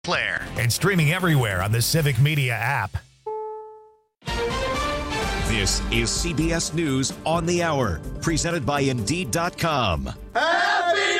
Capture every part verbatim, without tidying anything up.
Player and streaming everywhere on the Civic Media app. This is C B S News on the Hour, presented by Indeed dot com. Happy New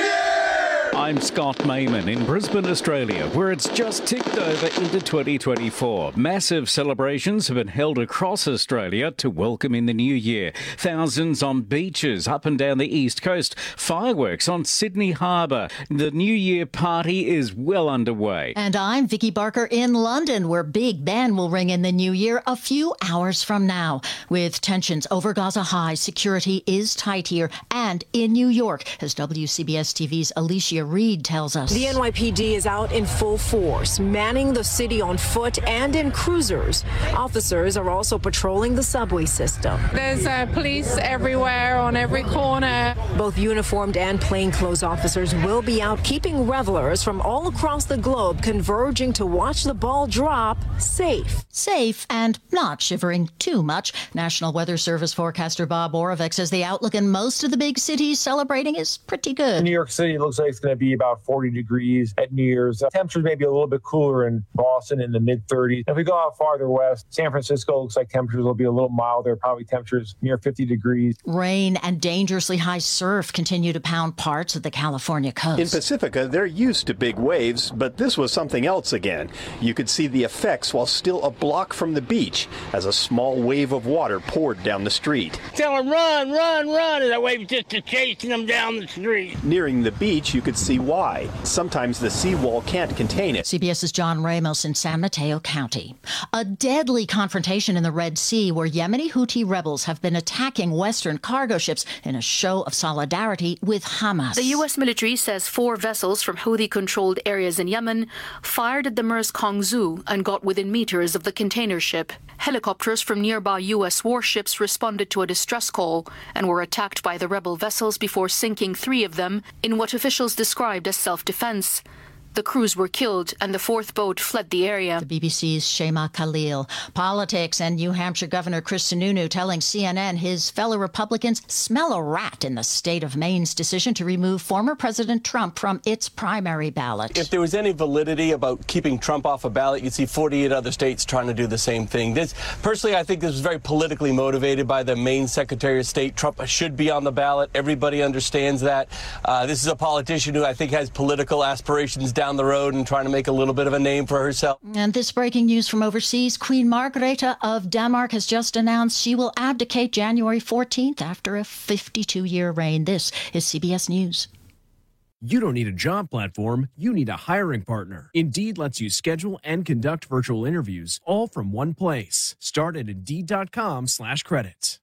Year! I'm Scott Mayman in Brisbane, Australia, where it's just ticked over into twenty twenty-four. Massive celebrations have been held across Australia to welcome in the new year. Thousands on beaches up and down the east coast. Fireworks on Sydney Harbour. The New Year party is well underway. And I'm Vicky Barker in London, where Big Ben will ring in the new year a few hours from now. With tensions over Gaza high, security is tight here and in New York, as W C B S T V's Alicia Reed tells us. The N Y P D is out in full force, manning the city on foot and in cruisers. Officers are also patrolling the subway system. There's uh, police everywhere on every corner. Both uniformed and plainclothes officers will be out keeping revelers from all across the globe converging to watch the ball drop safe. Safe and not shivering too much. National Weather Service forecaster Bob Oravec says the outlook in most of the big cities celebrating is pretty good. In New York City, it looks like it's going to be about forty degrees at New Year's. Uh, temperatures may be a little bit cooler in Boston in the mid thirties. If we go out farther west, San Francisco looks like temperatures will be a little milder, probably temperatures near fifty degrees. Rain and dangerously high surf continue to pound parts of the California coast. In Pacifica, they're used to big waves, but this was something else again. You could see the effects while still a block from the beach as a small wave of water poured down the street. Tell them run, run, run, and that wave just chasing them down the street. Nearing the beach, you could see why. Sometimes the seawall can't contain it. CBS's John Ramos in San Mateo County. A deadly confrontation in the Red Sea where Yemeni Houthi rebels have been attacking Western cargo ships in a show of solidarity with Hamas. The U S military says four vessels from Houthi-controlled areas in Yemen fired at the Maersk Hongzhou and got within meters of the container ship. Helicopters from nearby U S warships responded to a distress call and were attacked by the rebel vessels before sinking three of them in what officials described as self-defense. The crews were killed and the fourth boat fled the area. The B B C's Shema Khalil. Politics and New Hampshire Governor Chris Sununu telling C N N his fellow Republicans smell a rat in the state of Maine's decision to remove former President Trump from its primary ballot. If there was any validity about keeping Trump off a ballot, you'd see forty-eight other states trying to do the same thing. This, personally, I think this was very politically motivated by the Maine Secretary of State. Trump should be on the ballot. Everybody understands that. Uh, this is a politician who I think has political aspirations down down the road and trying to make a little bit of a name for herself. And this breaking news from overseas, Queen Margrethe of Denmark has just announced she will abdicate January fourteenth after a fifty-two-year reign. This is C B S News. You don't need a job platform, you need a hiring partner. Indeed lets you schedule and conduct virtual interviews all from one place. Start at Indeed.com slash credits.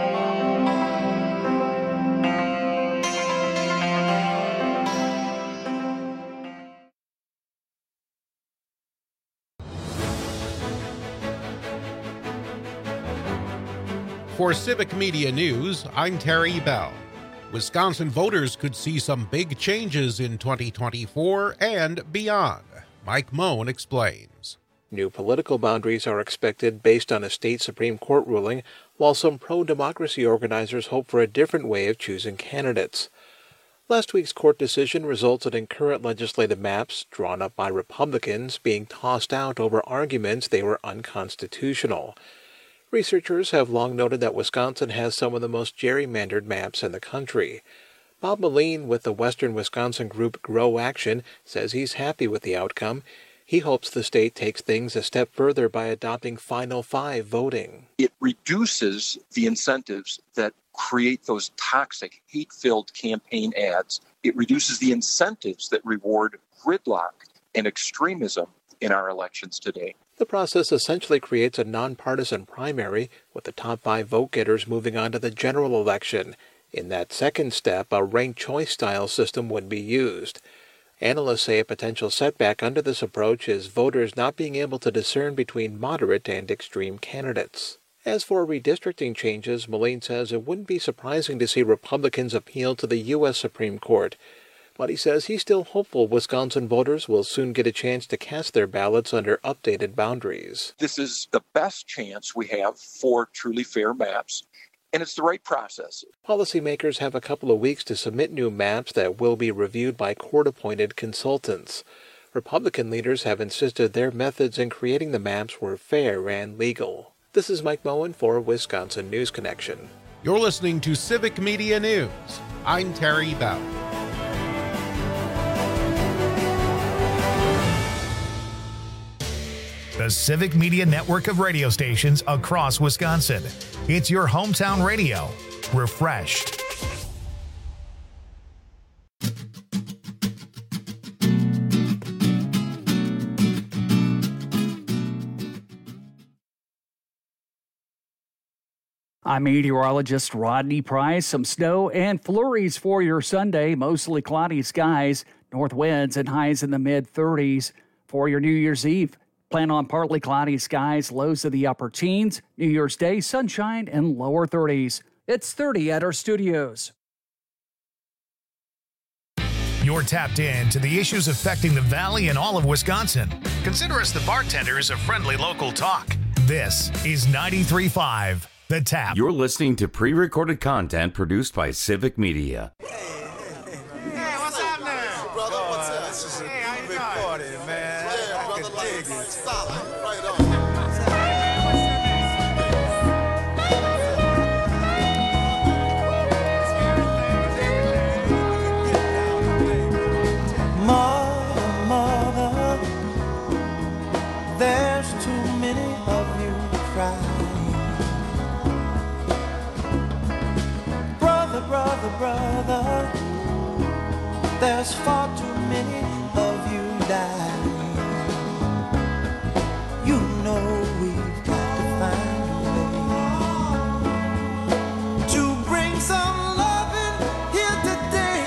For Civic Media News, I'm Terry Bell. Wisconsin voters could see some big changes in twenty twenty-four and beyond. Mike Moen explains. New political boundaries are expected based on a state Supreme Court ruling, while some pro-democracy organizers hope for a different way of choosing candidates. Last week's court decision resulted in current legislative maps drawn up by Republicans being tossed out over arguments they were unconstitutional. Researchers have long noted that Wisconsin has some of the most gerrymandered maps in the country. Bob Moline with the Western Wisconsin group Grow Action says he's happy with the outcome. He hopes the state takes things a step further by adopting Final Five voting. It reduces the incentives that create those toxic, hate-filled campaign ads. It reduces the incentives that reward gridlock and extremism in our elections today. The process essentially creates a nonpartisan primary, with the top five vote-getters moving on to the general election. In that second step, a ranked choice-style system would be used. Analysts say a potential setback under this approach is voters not being able to discern between moderate and extreme candidates. As for redistricting changes, Moline says it wouldn't be surprising to see Republicans appeal to the U S Supreme Court. But he says he's still hopeful Wisconsin voters will soon get a chance to cast their ballots under updated boundaries. This is the best chance we have for truly fair maps, and it's the right process. Policymakers have a couple of weeks to submit new maps that will be reviewed by court-appointed consultants. Republican leaders have insisted their methods in creating the maps were fair and legal. This is Mike Moen for Wisconsin News Connection. You're listening to Civic Media News. I'm Terry Bell. The Civic Media network of radio stations across Wisconsin. It's your hometown radio. Refreshed. I'm meteorologist Rodney Price. Some snow and flurries for your Sunday. Mostly cloudy skies, north winds and highs in the mid thirties. For your New Year's Eve, plan on partly cloudy skies, lows of the upper teens. New Year's Day, sunshine and lower thirties. It's thirty at our studios. You're tapped in to the issues affecting the Valley and all of Wisconsin. Consider us the bartenders of friendly local talk. This is ninety-three point five. The Tap. You're listening to pre-recorded content produced by Civic Media. Hey, what's happening? Brother, what's up? This is a hey, big party, man. Yeah, I brother, can dig it. Solid. Right on. Mother, mother, there's too many of you crying. Brother, brother, there's far too many of you dying. You know we've got to find a way to bring some loving here today.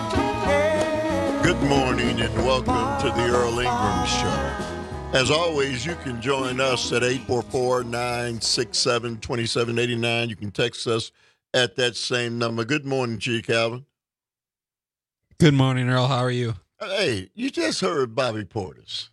Yeah. Good morning and welcome to the Earl Ingram Show. As always, you can join us at eight four four, nine six seven, two seven eight nine. You can text us at that same number. Good morning, G. Calvin. Good morning, Earl. How are you? Hey, you just heard Bobby Portis.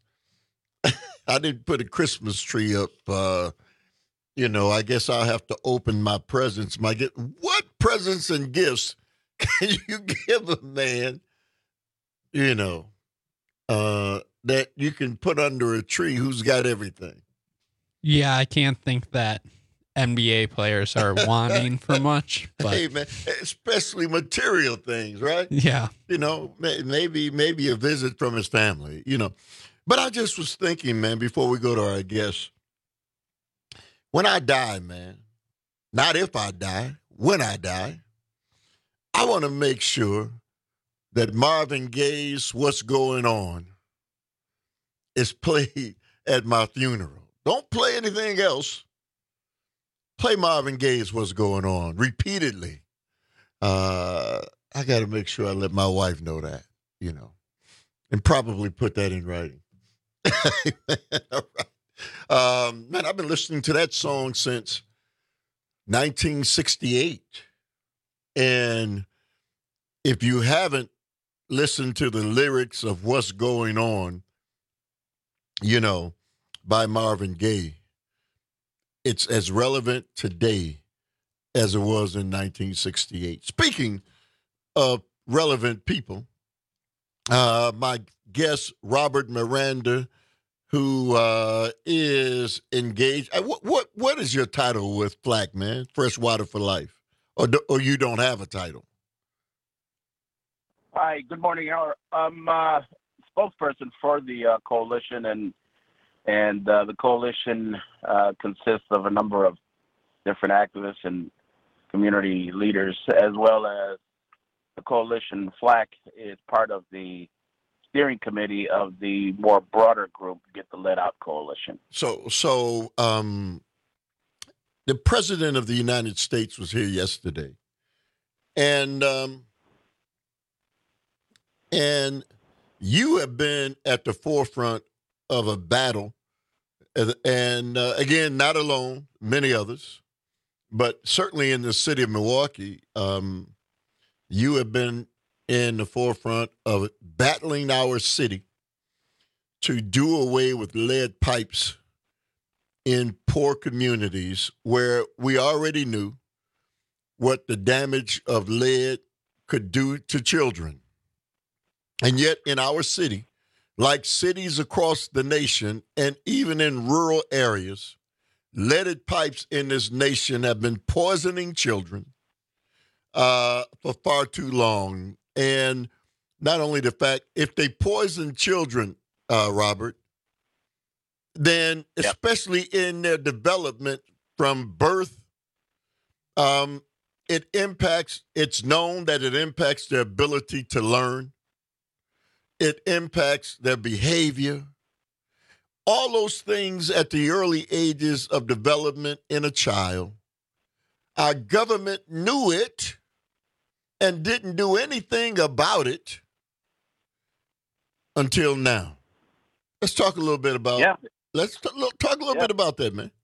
I didn't put a Christmas tree up. Uh, you know, I guess I'll have to open my presents. My get what presents and gifts can you give a man, you know, uh, that you can put under a tree who's got everything? Yeah, I can't think that N B A players are wanting for much. But hey, man, especially material things, right? Yeah. You know, maybe maybe a visit from his family, you know. But I just was thinking, man, before we go to our guests, when I die, man, not if I die, when I die, I want to make sure that Marvin Gaye's What's Going On is played at my funeral. Don't play anything else. Play Marvin Gaye's What's Going On repeatedly. Uh, I got to make sure I let my wife know that, you know, and probably put that in writing. All right. Um, man, I've been listening to that song since nineteen sixty-eight. And if you haven't listened to the lyrics of What's Going On, you know, by Marvin Gaye, it's as relevant today as it was in nineteen sixty-eight. Speaking of relevant people, uh, my guest, Robert Miranda, who uh, is engaged. Uh, what, what what is your title with Flack, man? Freshwater for Life. Or, do, or you don't have a title? Hi, good morning. I'm uh, spokesperson for the uh, coalition, and And uh, the coalition uh, consists of a number of different activists and community leaders, as well as the coalition. Flack is part of the steering committee of the more broader group, Get the Lead Out Coalition. So, so um, the President of the United States was here yesterday, and um, and you have been at the forefront of a battle, and uh, again, not alone, many others, but certainly in the city of Milwaukee, um, you have been in the forefront of battling our city to do away with lead pipes in poor communities where we already knew what the damage of lead could do to children. And yet in our city, like cities across the nation and even in rural areas, leaded pipes in this nation have been poisoning children uh, for far too long. And not only the fact, if they poison children, uh, Robert, then especially in their development from birth, um, it impacts, it's known that it impacts their ability to learn. It impacts their behavior. All those things at the early ages of development in a child. Our government knew it and didn't do anything about it until now. Let's talk a little bit about. Yeah. Let's t- talk a little Yeah. bit about that, man.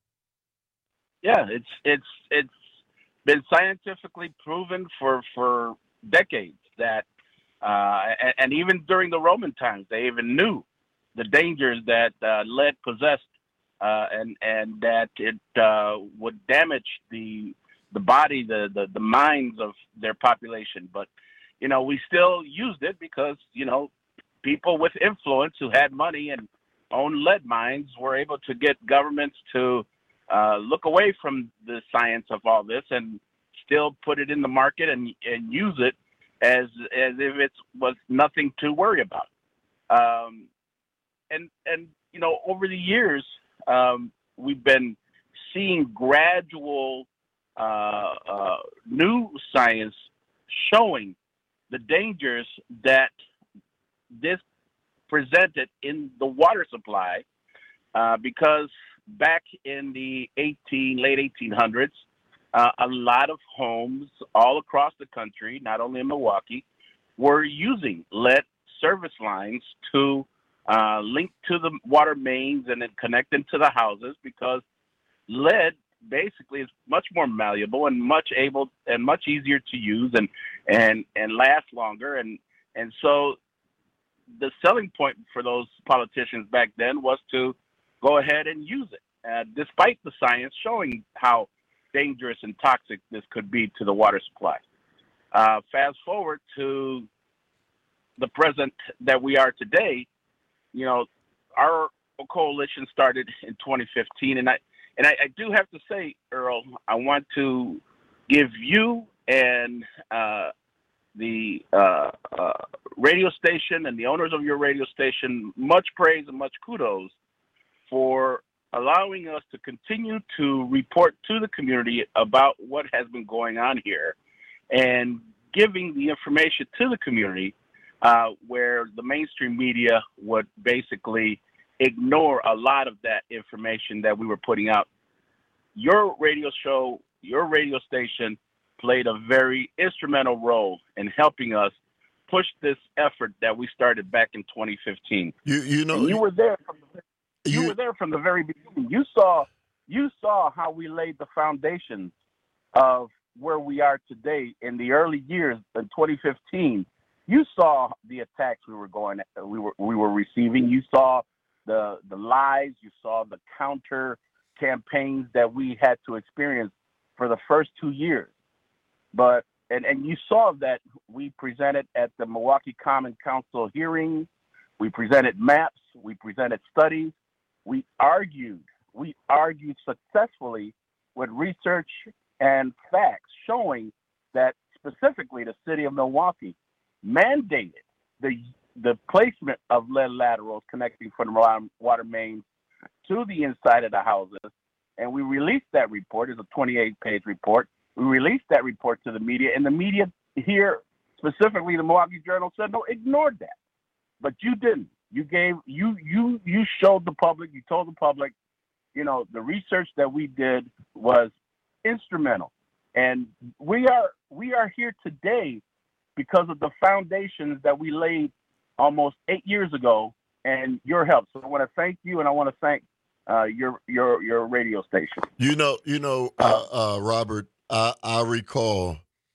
Yeah, it's it's it's been scientifically proven for for decades that, uh, and, and even during the Roman times, they even knew the dangers that uh, lead possessed, uh, and and that it uh, would damage the the body, the, the the minds of their population. But you know, we still used it because you know people with influence who had money and owned lead mines were able to get governments to uh, look away from the science of all this and still put it in the market and and use it as as if it was nothing to worry about. Um, and and you know, over the years, um, we've been seeing gradual uh, uh, new science showing the dangers that this presented in the water supply, uh, because back in the eighteen late eighteen hundreds, uh, a lot of homes all across the country, not only in Milwaukee, were using lead service lines to uh, link to the water mains and then connect them to the houses, because lead basically is much more malleable and much able and much easier to use and and and last longer, and and so the selling point for those politicians back then was to go ahead and use it, uh, despite the science showing how dangerous and toxic this could be to the water supply. Uh, fast forward to the present that we are today. You know, our coalition started in twenty fifteen, and I and I, I do have to say, Earl, I want to give you and uh, the uh, uh, radio station and the owners of your radio station much praise and much kudos for allowing us to continue to report to the community about what has been going on here and giving the information to the community, uh, where the mainstream media would basically ignore a lot of that information that we were putting out. Your radio show, your radio station played a very instrumental role in helping us push this effort that we started back in twenty fifteen. You you know and you were there from the, you, you were there from the very beginning. You saw you saw how we laid the foundations of where we are today in the early years in twenty fifteen. You saw the attacks we were going we were we were receiving. You saw the the lies. You saw the counter campaigns that we had to experience for the first two years. But and, and you saw that we presented at the Milwaukee Common Council hearings, we presented maps, we presented studies, we argued, we argued successfully with research and facts showing that specifically the city of Milwaukee mandated the the placement of lead laterals connecting from the water mains to the inside of the houses. And we released that report. It's a twenty-eight page report. We released that report to the media, and the media here, specifically the Milwaukee Journal, said, no, ignored that. But you didn't. You gave, you, you, you showed the public, you told the public, you know, the research that we did was instrumental. And we are, we are here today because of the foundations that we laid almost eight years ago and your help. So I want to thank you, and I want to thank uh, your, your, your radio station. You know, you know, uh, uh, Robert, I, I recall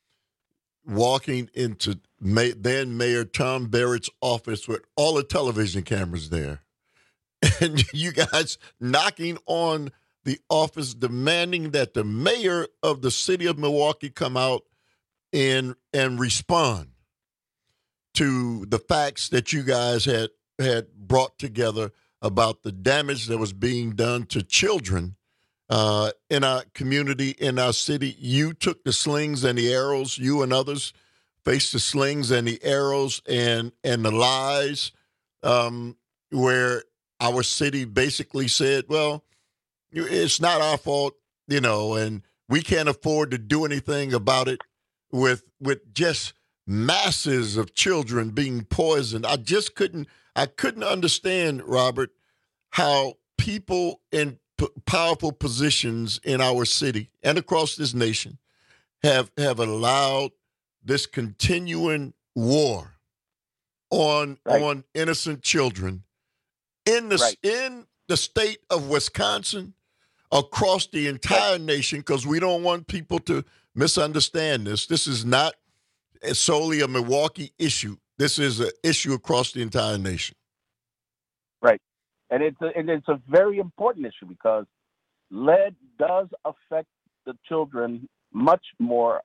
walking into May, then Mayor Tom Barrett's office with all the television cameras there, and you guys knocking on the office demanding that the mayor of the city of Milwaukee come out and and respond to the facts that you guys had had brought together about the damage that was being done to children uh, in our community, in our city. You took the slings and the arrows, you and others faced the slings and the arrows and, and the lies, um, where our city basically said, well, it's not our fault, you know, and we can't afford to do anything about it with with just masses of children being poisoned. I just couldn't, I couldn't understand, Robert, how people in p- powerful positions in our city and across this nation have have allowed this continuing war on right. on innocent children in the right. in the state of Wisconsin, across the entire right. nation, because we don't want people to misunderstand this. This is not solely a Milwaukee issue. This is an issue across the entire nation. Right. And it's a, and it's a very important issue because lead does affect the children much more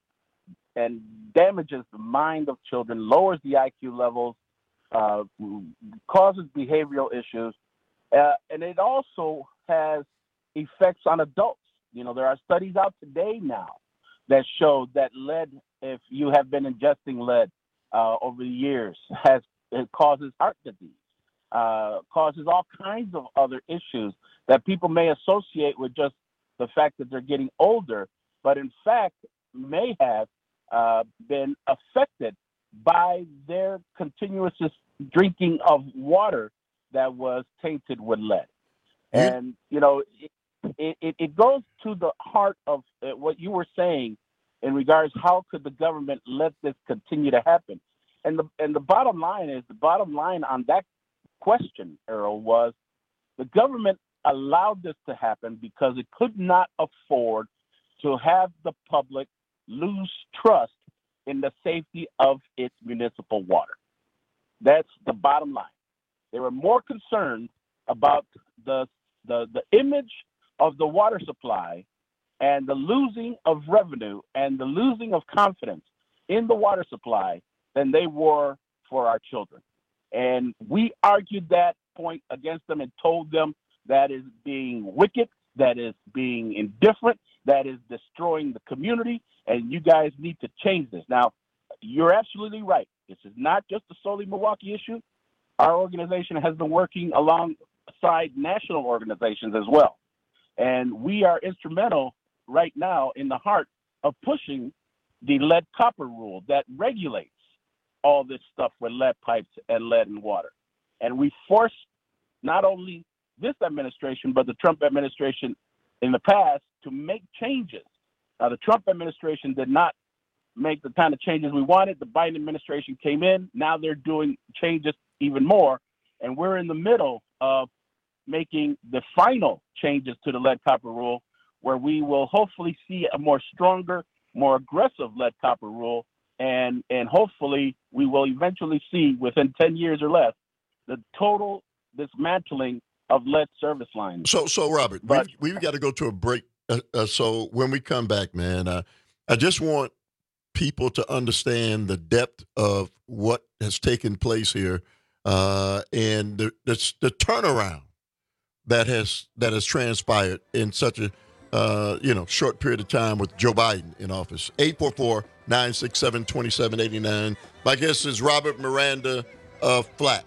and damages the mind of children, lowers the I Q levels, uh, causes behavioral issues, uh, and it also has effects on adults. You know, there are studies out today now that show that lead, if you have been ingesting lead uh, over the years, has it causes heart disease, uh, causes all kinds of other issues that people may associate with just the fact that they're getting older, but in fact may have uh, been affected by their continuous drinking of water that was tainted with lead. And, you know, it, it, it goes to the heart of what you were saying in regards how could the government let this continue to happen. And the and the bottom line is, the bottom line on that question, Errol, was the government allowed this to happen because it could not afford to have the public lose trust in the safety of its municipal water. That's the bottom line. They were more concerned about the the, the image of the water supply and the losing of revenue and the losing of confidence in the water supply than they were for our children. And we argued that point against them and told them that is being wicked, that is being indifferent, that is destroying the community, and you guys need to change this. Now, you're absolutely right. This is not just a solely Milwaukee issue. Our organization has been working alongside national organizations as well. And we are instrumental right now in the heart of pushing the lead copper rule that regulates all this stuff with lead pipes and lead and water. And we forced not only this administration, but the Trump administration in the past to make changes. Now, the Trump administration did not make the kind of changes we wanted. The Biden administration came in. Now they're doing changes even more. And we're in the middle of making the final changes to the lead copper rule, where we will hopefully see a more stronger, more aggressive lead copper rule. And, and hopefully we will eventually see within ten years or less the total dismantling of lead service lines. So, so Robert, but, we've, we've got to go to a break. Uh, uh, so when we come back, man, uh, I just want people to understand the depth of what has taken place here uh, and the, the the turnaround that has that has transpired in such a uh, you know short period of time with Joe Biden in office. eight four four, nine six seven, two seven eight nine. My guest is Robert Miranda of Flack.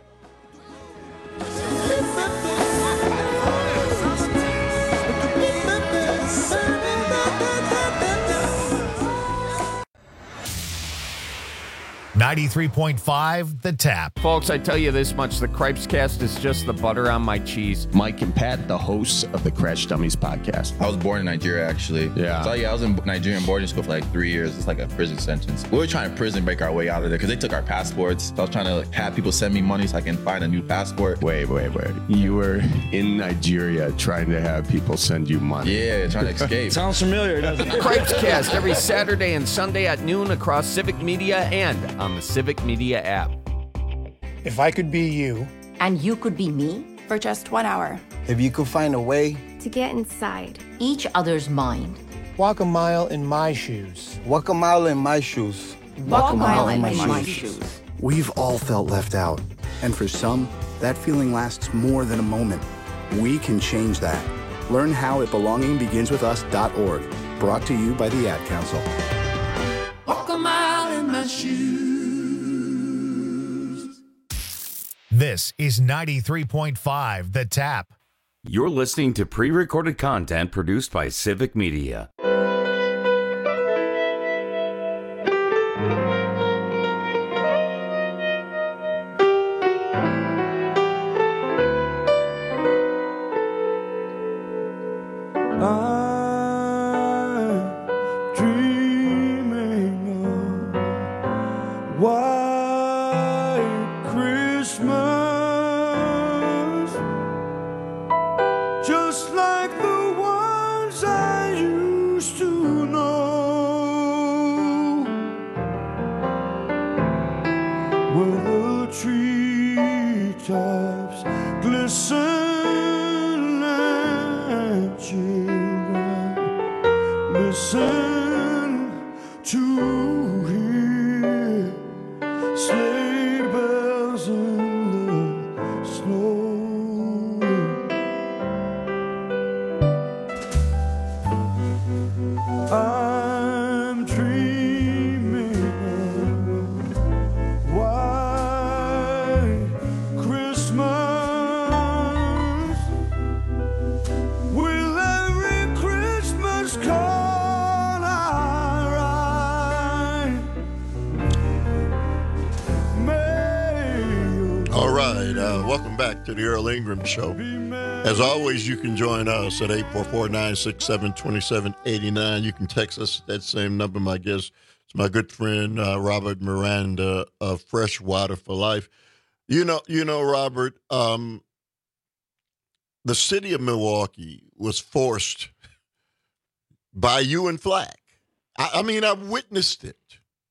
ninety-three point five The Tap. Folks, I tell you this much, the Cripes Cast is just the butter on my cheese. Mike and Pat, the hosts of the Crash Dummies podcast. I was born in Nigeria, actually. Yeah. So, yeah, I was in Nigerian boarding school for like three years. It's like a prison sentence. We were trying to prison break our way out of there because they took our passports. So I was trying to like, have people send me money so I can find a new passport. Wait, wait, wait. You were in Nigeria trying to have people send you money. Yeah, trying to escape. Sounds familiar, doesn't it? Cripes Cast every Saturday and Sunday at noon across Civic Media and on the Civic Media app. If I could be you. And you could be me. For just one hour. If you could find a way. To get inside. Each other's mind. Walk a mile in my shoes. Walk a mile in my shoes. Walk, Walk a mile, mile in, my, my shoes. shoes. We've all felt left out. And for some, that feeling lasts more than a moment. We can change that. Learn how at belonging begins with us dot org. Brought to you by the Ad Council. Walk a mile in my shoes. This is ninety-three point five The Tap. You're listening to pre-recorded content produced by Civic Media. To the Earl Ingram Show. As always, you can join us at eight four four, nine six seven, two seven eight nine. You can text us at that same number. My guest is my good friend, uh, Robert Miranda of Fresh Water for Life. You know, you know, Robert, um, the city of Milwaukee was forced by you and Flack. I, I mean, I've witnessed it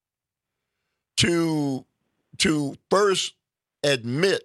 to, to first admit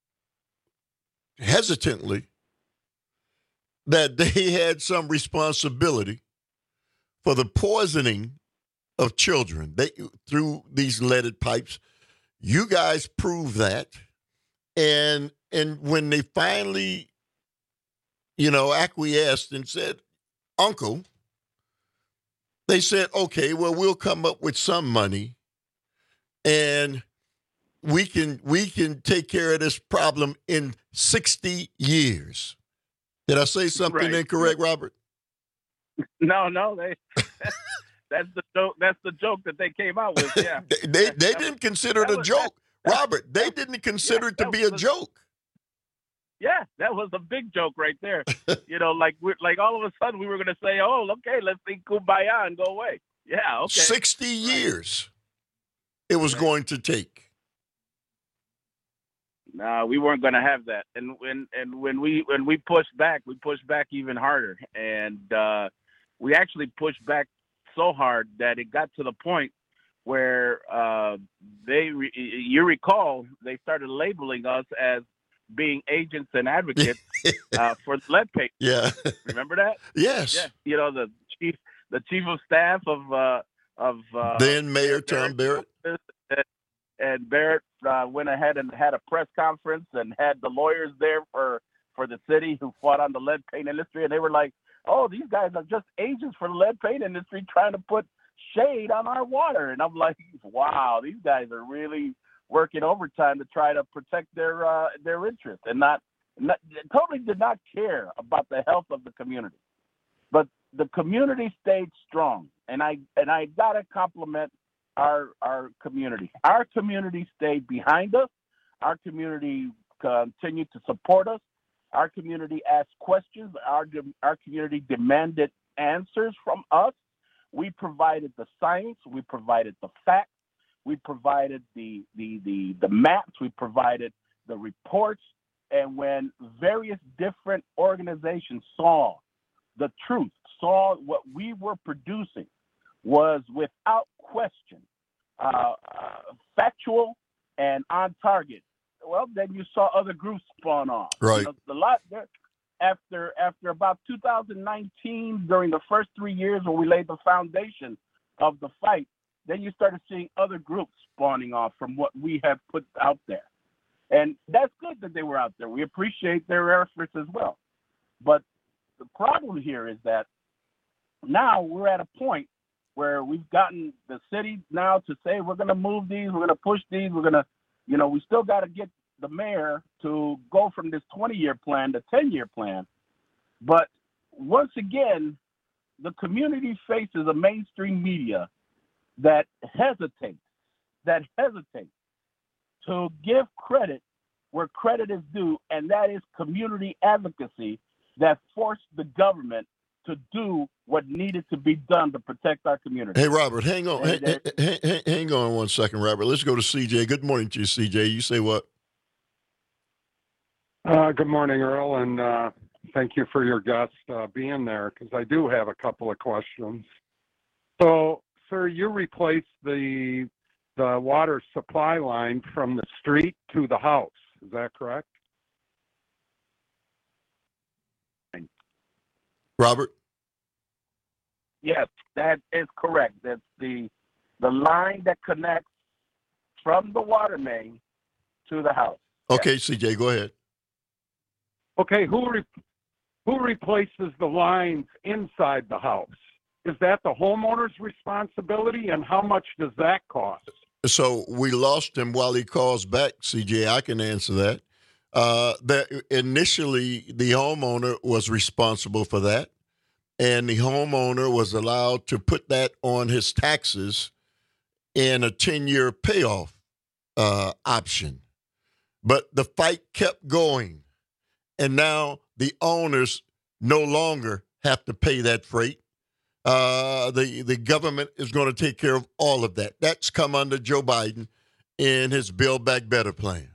hesitantly that they had some responsibility for the poisoning of children they, through these leaded pipes. You guys proved that. And and when they finally, you know, acquiesced and said, Uncle, they said, okay, well, we'll come up with some money and we can we can take care of this problem in sixty years. Did I say something right. incorrect, Robert? No, no, they that's the joke. That's the joke that they came out with. Yeah, they they, they didn't consider it a joke, Robert. They didn't consider yeah, it to be a joke. Yeah, that was a big joke right there. You know, like we're like all of a sudden we were going to say, "Oh, okay, let's sing Kumbaya and go away." Yeah, okay. Sixty years it was right. going to take. No, we weren't going to have that, and when and when we when we pushed back, we pushed back even harder, and uh, we actually pushed back so hard that it got to the point where uh, they, re- you recall, they started labeling us as being agents and advocates uh, for lead paint. Yeah, remember that? Yes. Yeah, you know the chief, the chief of staff of uh, of uh, then Mayor Tom Barrett. And Barrett uh, went ahead and had a press conference and had the lawyers there for, for the city who fought on the lead paint industry. And they were like, oh, these guys are just agents for the lead paint industry trying to put shade on our water. And I'm like, wow, these guys are really working overtime to try to protect their uh, their interests and not, not totally did not care about the health of the community. But the community stayed strong. And I and I got to compliment Our our community. Our community stayed behind us. Our community continued to support us. Our community asked questions. Our our community demanded answers from us. We provided the science. We provided the facts. We provided the the the, the maps. We provided the reports. And when various different organizations saw the truth, saw what we were producing was without question uh, uh, factual and on target, well, then you saw other groups spawn off. Right. You know, the lot there, after after about two thousand nineteen, during the first three years when we laid the foundation of the fight, then you started seeing other groups spawning off from what we have put out there. And that's good that they were out there. We appreciate their efforts as well. But the problem here is that now we're at a point where we've gotten the city now to say we're going to move these, we're going to push these, we're going to, you know, we still got to get the mayor to go from this twenty-year plan to ten-year plan. But once again, the community faces a mainstream media that hesitates, that hesitates to give credit where credit is due, and that is community advocacy that forced the government to do what needed to be done to protect our community. Hey, Robert, hang on. And Hang, hang, hang, hang on one second, Robert. Let's go to C J. Good morning to you, C J. You say what? Uh, good morning, Earl, and uh, thank you for your guest uh, being there, because I do have a couple of questions. So, sir, you replaced the the water supply line from the street to the house. Is that correct? Robert? Yes, that is correct. That's the the line that connects from the water main to the house. Okay, C J, go ahead. Okay, who re- who replaces the lines inside the house? Is that the homeowner's responsibility, and how much does that cost? So we lost him while he calls back, C J. I can answer that. Uh, that initially, the homeowner was responsible for that, and the homeowner was allowed to put that on his taxes in a ten-year payoff uh, option. But the fight kept going, and now the owners no longer have to pay that freight. Uh, the, the government is going to take care of all of that. That's come under Joe Biden in his Build Back Better plan.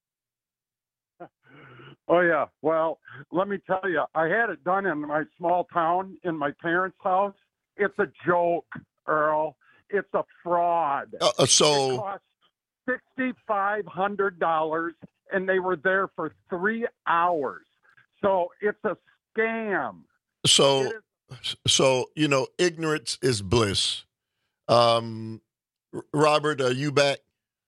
Oh, yeah. Well, let me tell you, I had it done in my small town in my parents' house. It's a joke, Earl. It's a fraud. Uh, so it cost six thousand five hundred dollars, and they were there for three hours. So it's a scam. So, so you know, ignorance is bliss. Um, Robert, are you back?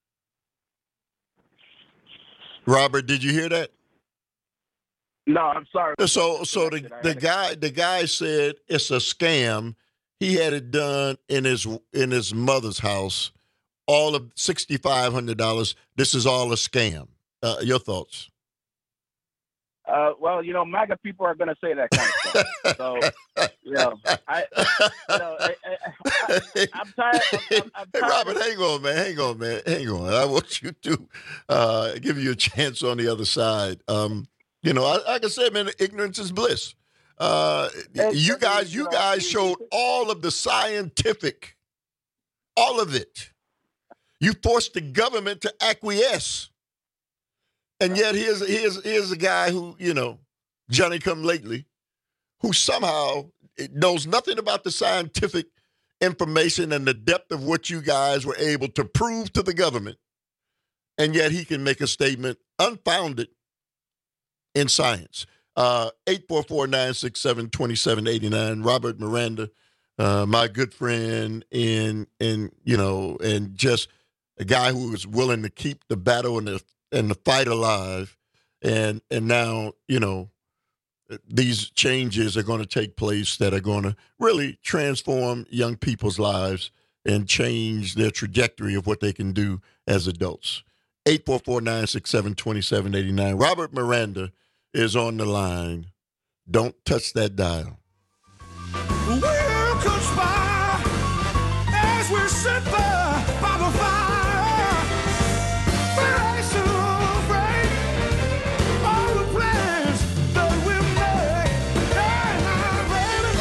Robert, did you hear that? No, I'm sorry. So, so the, the guy, the guy said it's a scam. He had it done in his in his mother's house. All of six thousand five hundred dollars. This is all a scam. Uh, your thoughts? Uh, well, you know, MAGA people are going to say that kind of stuff. So, you know, I, you know, I, I, I, I'm tired. I'm, I'm, I'm Hey, tired. Robert, hang on, man. Hang on, man. Hang on. I want you to uh, give you a chance on the other side. Um, you know, I, like I said, man, ignorance is bliss. Uh, you guys, you guys showed all of the scientific, all of it. You forced the government to acquiesce. And yet here's, here's, here's a guy who, you know, Johnny come lately, who somehow knows nothing about the scientific information and the depth of what you guys were able to prove to the government. And yet he can make a statement unfounded in science. Uh, eight four four, nine six seven, two seven eight nine. Robert Miranda, uh, my good friend, and, and, you know, and just a guy who was willing to keep the battle and the and the fight alive. And and now, you know, these changes are going to take place that are going to really transform young people's lives and change their trajectory of what they can do as adults. eight four four, nine six seven, two seven eight nine. Robert Miranda is on the line. Don't touch that dial. The world comes by as we sit there by the fire. I celebrate all the plans that we made. Hey, my baby,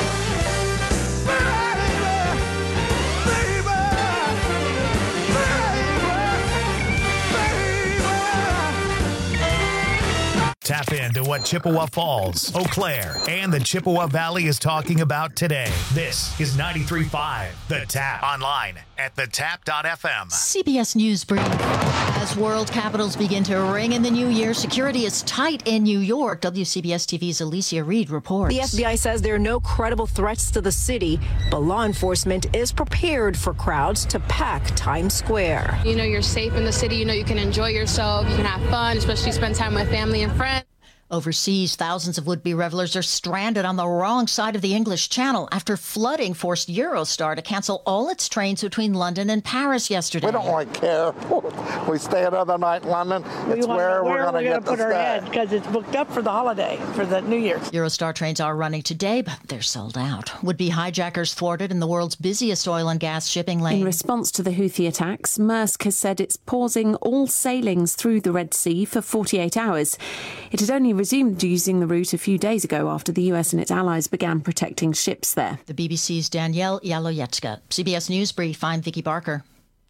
baby, baby, baby. Tap into what Chippewa Falls, Eau Claire, and the Chippewa Valley is talking about today. This is ninety-three point five The Tap. Online at the tap dot f m. C B S News brief. As As world capitals begin to ring in the new year, security is tight in New York. W C B S T V's Alicia Reed reports. The F B I says there are no credible threats to the city, but law enforcement is prepared for crowds to pack Times Square. You know you're safe in the city. You know you can enjoy yourself. You can have fun, especially spend time with family and friends. Overseas, thousands of would-be revelers are stranded on the wrong side of the English Channel after flooding forced Eurostar to cancel all its trains between London and Paris yesterday. We don't really care. We stay another night in London. It's we where, where we're going to get put the our stay. head because it's booked up for the holiday, for the New Year's. Eurostar trains are running today, but they're sold out. Would-be hijackers thwarted in the world's busiest oil and gas shipping lane. In response to the Houthi attacks, Maersk has said it's pausing all sailings through the Red Sea for forty-eight hours. It had only resumed using the route a few days ago after the U S and its allies began protecting ships there. The B B C's Danielle Yaloyetska. C B S News Brief, I'm Vicki Barker.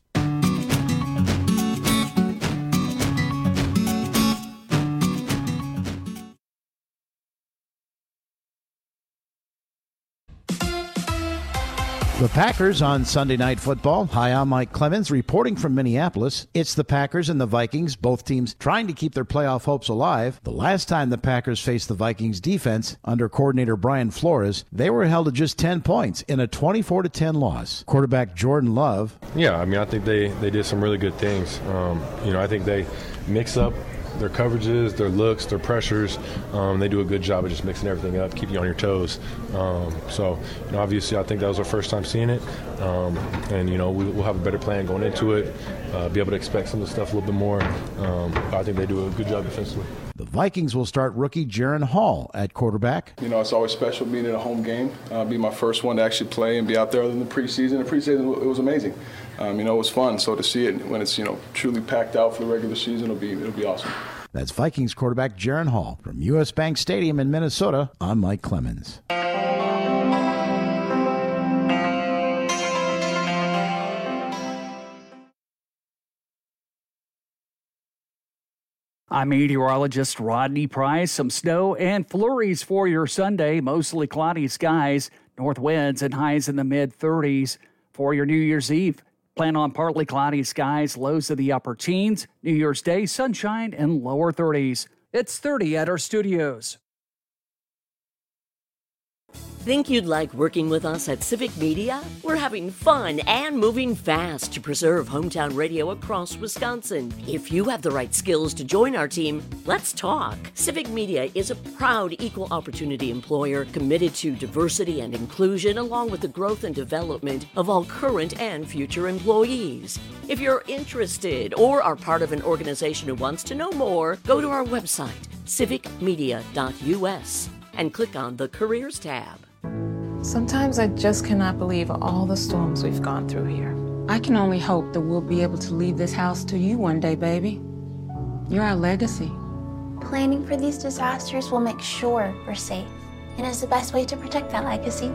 The Packers on Sunday Night Football. Hi, I'm Mike Clemens reporting from Minneapolis. It's the Packers and the Vikings, both teams trying to keep their playoff hopes alive. The last time the Packers faced the Vikings defense under coordinator Brian Flores, they were held to just ten points in a twenty-four to ten loss. Quarterback Jordan Love. Yeah, I mean, I think they, they did some really good things. Um, you know, I think they mix up their coverages, their looks, their pressures. Um, they do a good job of just mixing everything up, keep you on your toes. Um, so, you know, obviously, I think that was our first time seeing it. Um, and, you know, we, we'll have a better plan going into it, uh, be able to expect some of the stuff a little bit more. Um, I think they do a good job defensively. The Vikings will start rookie Jaron Hall at quarterback. You know, it's always special being in a home game, uh, be my first one to actually play and be out there other than the preseason. The preseason, it was amazing. Um, you know, it was fun. So to see it when it's, you know, truly packed out for the regular season, it'll be, it'll be awesome. That's Vikings quarterback Jaron Hall. From U S. Bank Stadium in Minnesota, I'm Mike Clemens. I'm meteorologist Rodney Price. Some snow and flurries for your Sunday. Mostly cloudy skies, north winds and highs in the mid thirties. For your New Year's Eve, plan on partly cloudy skies, lows of the upper teens. New Year's Day, sunshine and lower thirties. It's thirty at our studios. Think you'd like working with us at Civic Media? We're having fun and moving fast to preserve hometown radio across Wisconsin. If you have the right skills to join our team, let's talk. Civic Media is a proud equal opportunity employer committed to diversity and inclusion along with the growth and development of all current and future employees. If you're interested or are part of an organization who wants to know more, go to our website, civic media dot u s, and click on the Careers tab. Sometimes I just cannot believe all the storms we've gone through here. I can only hope that we'll be able to leave this house to you one day, baby. You're our legacy. Planning for these disasters will make sure we're safe, and is the best way to protect that legacy.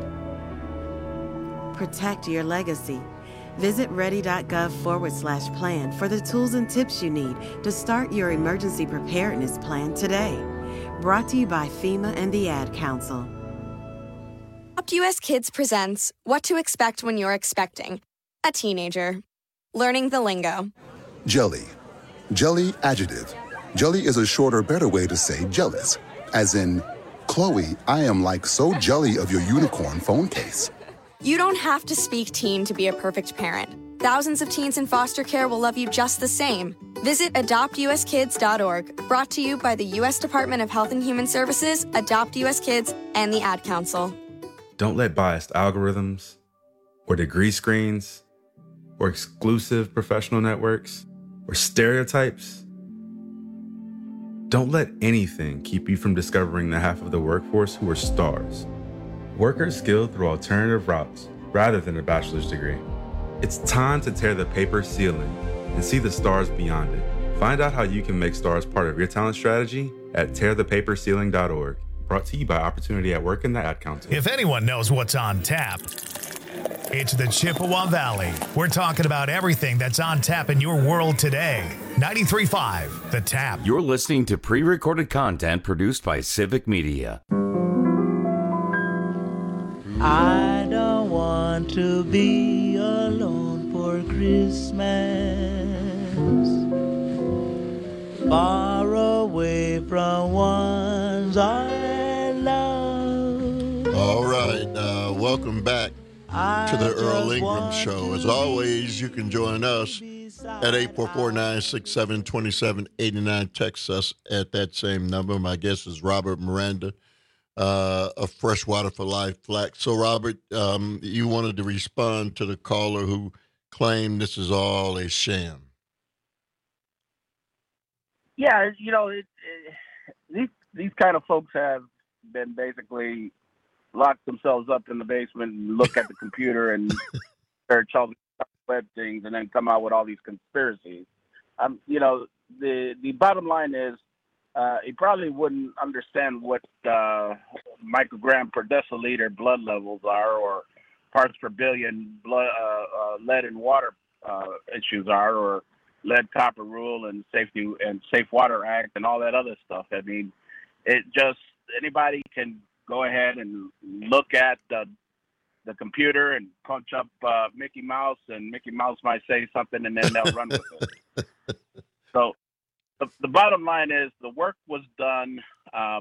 Protect your legacy. Visit ready.gov forward slash plan for the tools and tips you need to start your emergency preparedness plan today. Brought to you by FEMA and the Ad Council. Adopt U S Kids presents What to Expect When You're Expecting a Teenager. Learning the lingo. Jelly. Jelly adjective. Jelly is a shorter, better way to say jealous. As in, Chloe, I am like so jelly of your unicorn phone case. You don't have to speak teen to be a perfect parent. Thousands of teens in foster care will love you just the same. Visit adopt u s kids dot org. Brought to you by the U S Department of Health and Human Services, Adopt U S Kids, and the Ad Council. Don't let biased algorithms, or degree screens, or exclusive professional networks, or stereotypes. Don't let anything keep you from discovering the half of the workforce who are stars. Workers skilled through alternative routes rather than a bachelor's degree. It's time to tear the paper ceiling and see the stars beyond it. Find out how you can make stars part of your talent strategy at tear the paper ceiling dot org. Brought to you by Opportunity at Work and the Ad Council. If anyone knows what's on tap, it's the Chippewa Valley. We're talking about everything that's on tap in your world today. ninety-three point five, The Tap. You're listening to pre-recorded content produced by Civic Media. I don't want to be alone for Christmas. far away from ones I love. All right, uh, welcome back to the Earl Ingram Show. As always, you can join us at eight four four, nine six seven, two seven eight nine. Text us at that same number. My guest is Robert Miranda uh, of Freshwater for Life Flax. So, Robert, um, you wanted to respond to the caller who claimed this is all a sham. Yeah, you know, it, it, these these kind of folks have been basically locked themselves up in the basement and look at the computer and search all the web things and then come out with all these conspiracies. Um, you know, the the bottom line is uh, he probably wouldn't understand what uh, microgram per deciliter blood levels are or parts per billion blood, uh, uh, lead and water uh, issues are, or lead copper rule and safety and Safe Water Act and all that other stuff. I mean, it just, anybody can go ahead and look at the the computer and punch up uh, Mickey Mouse, and Mickey Mouse might say something and then they'll run with it. So the, the bottom line is the work was done uh,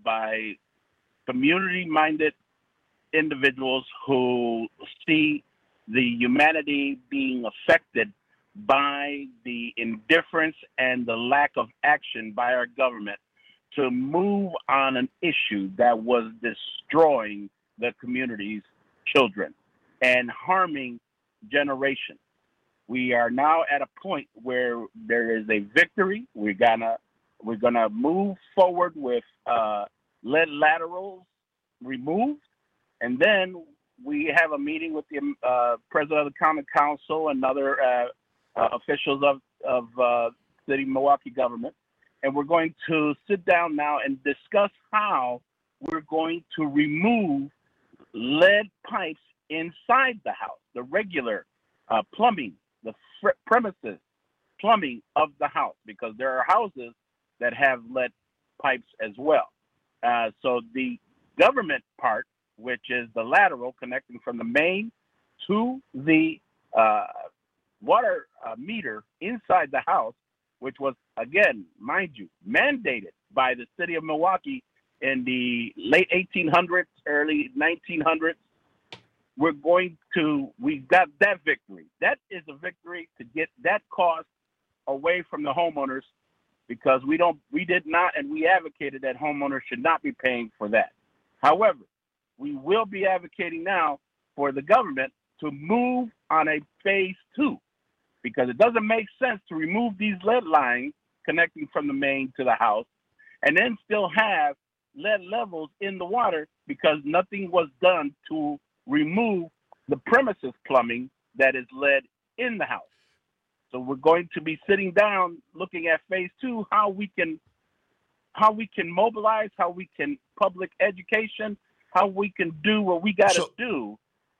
by community-minded individuals who see the humanity being affected by the indifference and the lack of action by our government to move on an issue that was destroying the community's children and harming generations. We are now at a point where there is a victory. We're gonna we're gonna move forward with uh, lead laterals removed, and then we have a meeting with the uh, president of the Common Council and other uh, uh, officials of of uh, city Milwaukee government. And we're going to sit down now and discuss how we're going to remove lead pipes inside the house, the regular uh, plumbing, the fr- premises plumbing of the house, because there are houses that have lead pipes as well. Uh, so the government part, which is the lateral connecting from the main to the uh, water uh, meter inside the house, which was, again, mind you, mandated by the city of Milwaukee in the late eighteen hundreds, early nineteen hundreds. We're going to, we got that victory. That is a victory to get that cost away from the homeowners, because we don't, we did not, and we advocated that homeowners should not be paying for that. However, we will be advocating now for the government to move on a phase two, because it doesn't make sense to remove these lead lines connecting from the main to the house and then still have lead levels in the water because nothing was done to remove the premises plumbing that is lead in the house. So we're going to be sitting down looking at phase two, how we can how we can mobilize, how we can public education, how we can do what we got to so, do,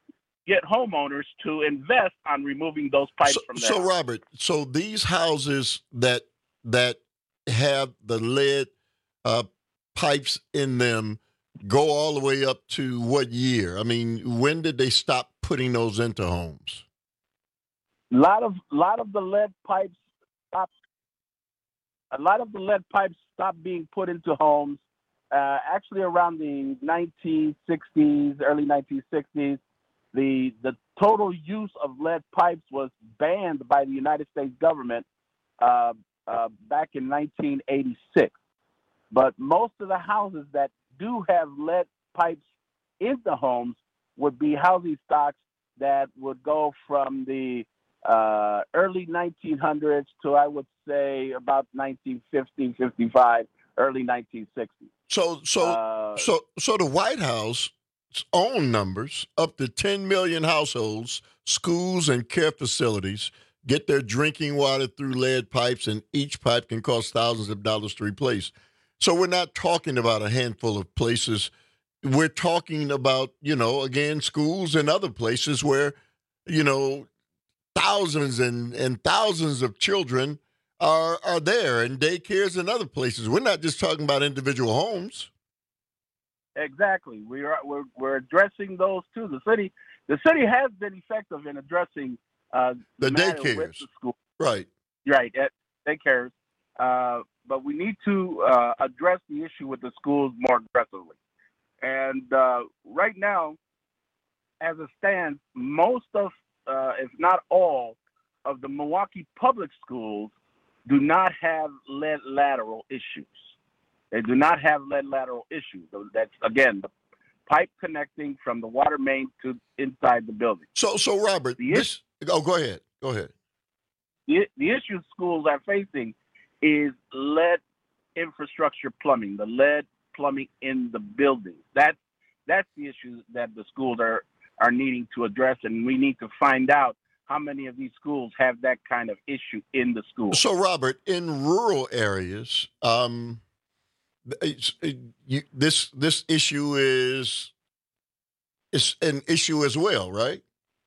get homeowners to invest on removing those pipes so, from their So, house. Robert, so these houses that that have the lead uh, pipes in them go all the way up to what year? I mean, when did they stop putting those into homes? A lot of lot of the lead pipes stopped. A lot of the lead pipes stopped being put into homes. Uh, actually, around the nineteen sixties, early nineteen sixties, the the total use of lead pipes was banned by the United States government uh, uh, back in nineteen eighty-six. But most of the houses that do have lead pipes in the homes would be housing stocks that would go from the uh, early nineteen hundreds to, I would say, about nineteen fifty, fifty-five, early nineteen sixty. So, so, uh, so, so the White House own numbers, up to ten million households, schools, and care facilities get their drinking water through lead pipes, and each pipe can cost thousands of dollars to replace. So we're not talking about a handful of places. We're talking about, you know, again, schools and other places where, you know, thousands and, and thousands of children are are there, and daycares and other places. We're not just talking about individual homes. Exactly. We are we're we're addressing those too. The city the city has been effective in addressing uh, the, the matter daycares. with the school. Right. Right. At daycares. uh, but we need to uh, address the issue with the schools more aggressively. And uh, right now, as it stands, most of, uh, if not all, of the Milwaukee public schools do not have lead lateral issues. They do not have lead lateral issues. So that's, again, the pipe connecting from the water main to inside the building. So, so Robert, the this, oh, go ahead. Go ahead. The, the issue schools are facing is lead infrastructure plumbing, the lead plumbing in the buildings. That's, that's the issue that the schools are, are needing to address, and we need to find out how many of these schools have that kind of issue in the school. So, Robert, in rural areas, um, it's, it, you, this this issue is is an issue as well, right?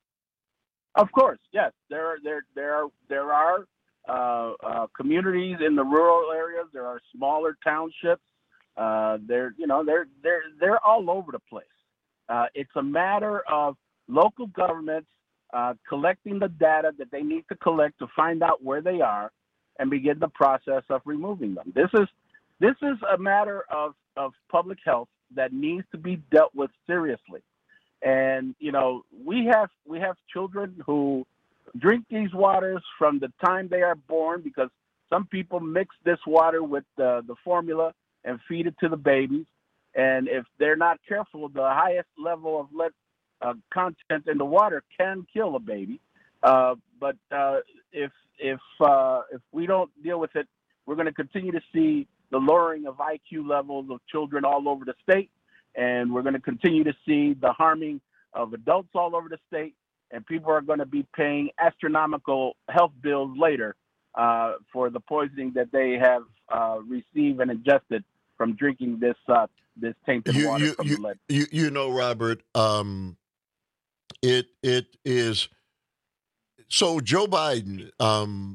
Of course, yes. There are there there are there are uh, uh, communities in the rural areas. There are smaller townships. Uh, they're you know they're they're they're all over the place. Uh, it's a matter of local governments uh, collecting the data that they need to collect to find out where they are and begin the process of removing them. This is this is a matter of, of public health that needs to be dealt with seriously. And you know we have we have children who drink these waters from the time they are born, because some people mix this water with the, the formula and feed it to the babies. And if they're not careful, the highest level of lead uh, content in the water can kill a baby. Uh, but uh, if if uh, if we don't deal with it, we're going to continue to see the lowering of I Q levels of children all over the state, and we're going to continue to see the harming of adults all over the state. And people are going to be paying astronomical health bills later uh, for the poisoning that they have uh, received and ingested from drinking this uh, this tainted You water you from you, the lead. you you know, Robert, um, it it is. So Joe Biden, um,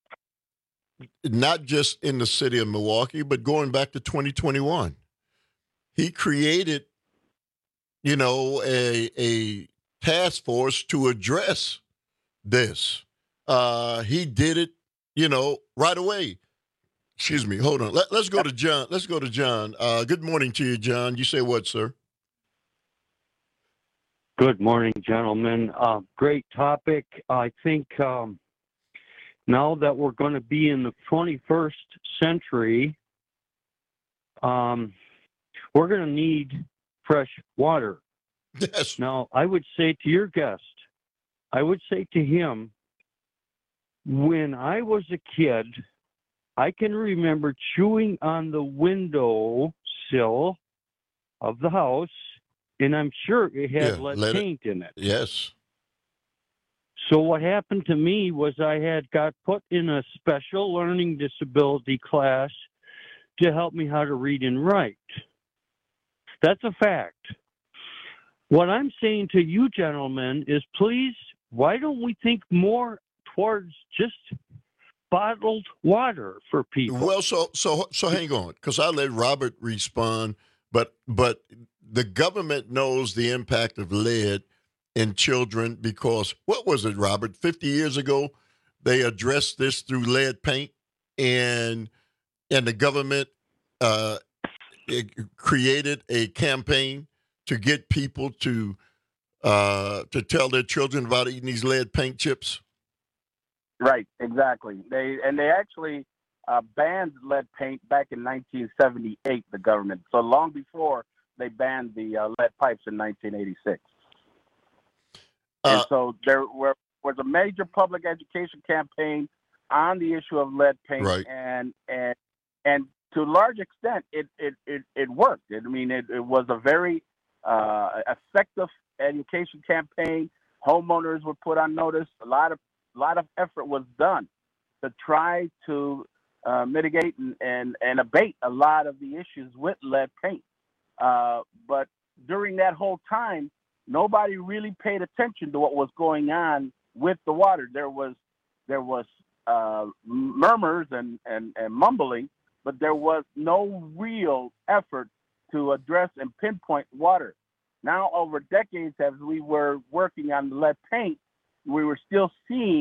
not just in the city of Milwaukee, but going back to twenty twenty-one, he created, you know, a a task force to address this. Uh, he did it, you know, right away. Excuse me. Hold on. Let, let's go to John. Let's go to John. Uh, good morning to you, John. You say what, sir? Good morning, gentlemen. Uh, great topic. I think um, now that we're going to be in the twenty-first century, um, we're going to need fresh water. Yes. Now, I would say to your guest, I would say to him, when I was a kid, I can remember chewing on the window sill of the house, and I'm sure it had Yeah, lead let it- paint in it. Yes. So what happened to me was I had got put in a special learning disability class to help me how to read and write. That's a fact. What I'm saying to you gentlemen is, please, why don't we think more towards just bottled water for people? Well, so so so hang on, because I let Robert respond, but but the government knows the impact of lead in children because what was it, Robert? Fifty years ago, they addressed this through lead paint, and and the government uh, it created a campaign to get people to uh, to tell their children about eating these lead paint chips. Right, exactly. They and they actually uh, banned lead paint back in nineteen seventy-eight. The government, so long before they banned the uh, lead pipes in nineteen eighty-six. Uh, and so there were, was a major public education campaign on the issue of lead paint, Right. and and and to a large extent, it it it, it worked. I mean, it, it was a very uh, effective education campaign. Homeowners were put on notice. A lot of a lot of effort was done to try to uh, mitigate and, and, and abate a lot of the issues with lead paint. Uh, but during that whole time, nobody really paid attention to what was going on with the water. There was there was uh, murmurs and, and, and mumbling, but there was no real effort to address and pinpoint water. Now, over decades, as we were working on the lead paint, we were still seeing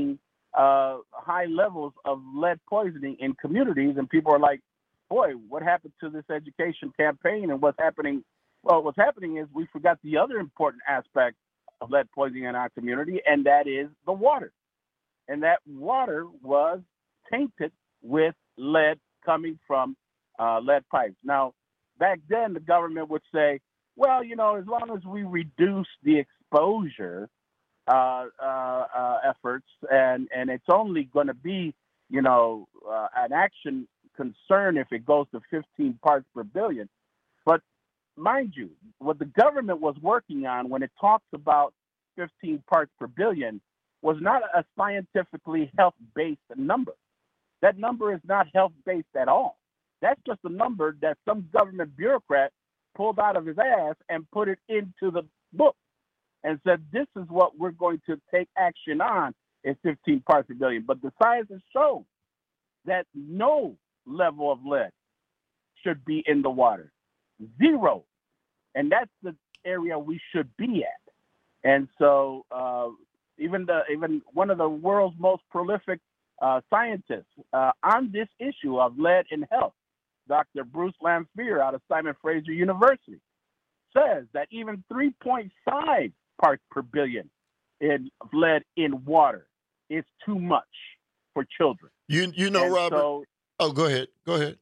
uh, high levels of lead poisoning in communities, and people are like, boy, what happened to this education campaign and what's happening? Well, what's happening is we forgot the other important aspect of lead poisoning in our community, and that is the water. And that water was tainted with lead coming from uh, lead pipes. Now, back then, the government would say, well, you know, as long as we reduce the exposure uh, uh, uh, efforts, and, and it's only going to be, you know, uh, an action concern if it goes to fifteen parts per billion. But mind you, what the government was working on when it talks about fifteen parts per billion was not a scientifically health-based number. That number is not health-based at all. That's just a number that some government bureaucrat pulled out of his ass and put it into the book and said, this is what we're going to take action on, is fifteen parts per billion. But the science has shown that no level of lead should be in the water. Zero. And that's the area we should be at. And so uh, even the even one of the world's most prolific uh, scientists uh, on this issue of lead in health, Doctor Bruce Lanphier out of Simon Fraser University, says that even three point five parts per billion in lead in water is too much for children. You you know, and Robert. So, oh, go ahead. Go ahead.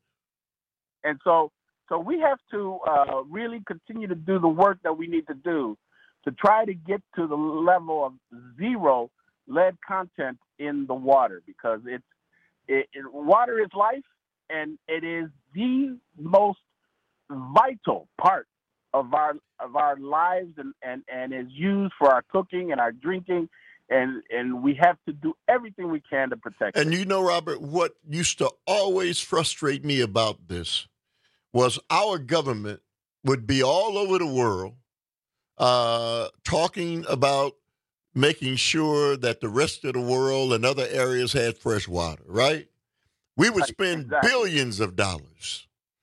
And so so we have to uh, really continue to do the work that we need to do to try to get to the level of zero lead content in the water, because it's it, it, water is life, and it is the most vital part of our of our lives, and, and, and is used for our cooking and our drinking, and and we have to do everything we can to protect it. And you know, Robert, what used to always frustrate me about this was our government would be all over the world uh, talking about making sure that the rest of the world and other areas had fresh water, right? We would spend exactly. billions of dollars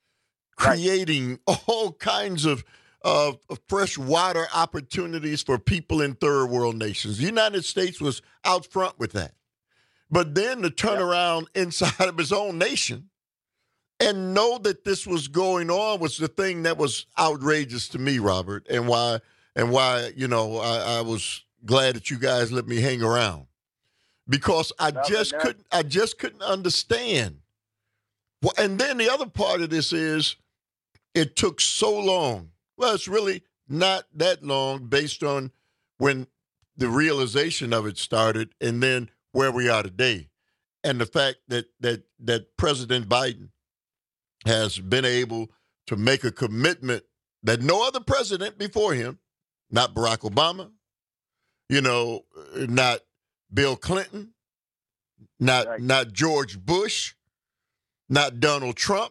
creating right. all kinds of, of, of fresh water opportunities for people in third world nations. The United States was out front with that. But then to turn yeah. around inside of his own nation and know that this was going on was the thing that was outrageous to me, Robert, and why, and why you know, I, I was glad that you guys let me hang around, because I no, just no. couldn't, I just couldn't understand. Well, and then the other part of this is it took so long. Well, it's really not that long based on when the realization of it started, and then where we are today, and the fact that that that President Biden has been able to make a commitment that no other president before him, not Barack Obama, you know, not Bill Clinton, not right. not George Bush, not Donald Trump.